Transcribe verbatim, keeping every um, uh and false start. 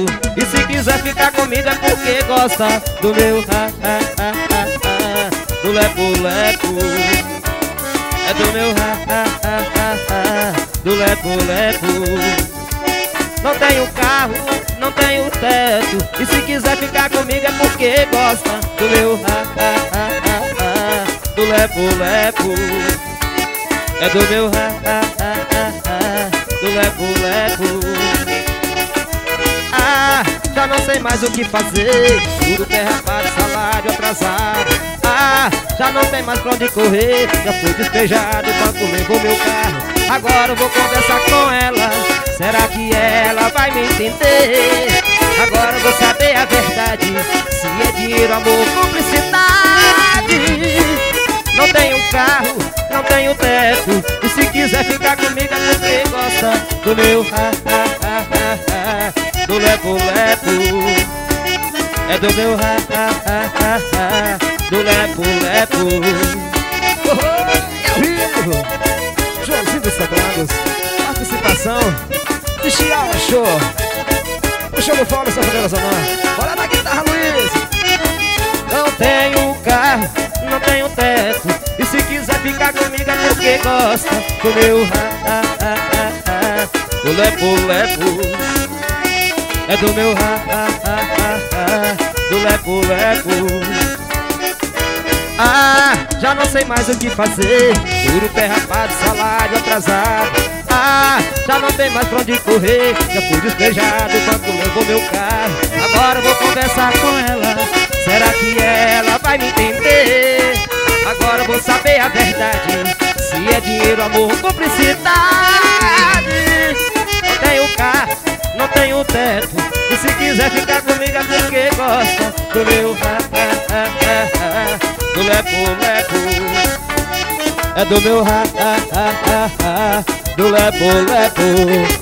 teto. E se quiser ficar comigo é porque gosta do meu ha, ha, ha, ha, ha, do lepo-lepo. É do meu ha, ha, ha, ha, ha, do lepo-lepo. Não tenho carro, não tenho teto. E se quiser ficar comigo é porque gosta do meu ha, ha, ha, ha, ha, do lepo-lepo. É do meu ha, ha, ha, ha, ha, do lepo-lepo. Ah, já não sei mais o que fazer. Tudo derrapado, salário atrasado. Ah, já não tem mais pra onde correr. Já fui despejado, o banco levou meu carro. Agora eu vou conversar com ela. Será que ela vai me entender? Agora eu vou saber a verdade. Se é dinheiro, amor, cumplicidade. Não tenho carro, não tenho teto. E se quiser ficar comigo é porque gosta do meu ha, ha, ha, ha, ha, do lepo-lepo. É do meu ha, ha, ha, ha, ha, do lepo-lepo. Oh, eu vivo! Joãozinho dos Teclados, participação de Chiala Show. O show do Fórum Safadeiras Zamar. Bora na guitarra, Luiz! Não tenho carro, não tenho teto. E se quiser ficar comigo é porque gosta do meu ha, ha, ha, ha, ha, do lepo-lepo. É do meu ha, ha, ha, ha, ha, do lepo-lepo. Ah, já não sei mais o que fazer. Duro, pé rapado, salário atrasado. Ah, já não tem mais pra onde correr. Já fui despejado, o banco levou meu carro. Agora eu vou conversar com ela. Será que ela vai me entender? Agora eu vou saber a verdade. Se é dinheiro, amor, cumplicidade. Não tenho carro, não tenho teto. E se quiser ficar comigo é porque gosta do meu ha, ha, ha, ha, ha, do lepo-lepo. É do meu ha, ha, ha, ha, ha, do lepo-lepo.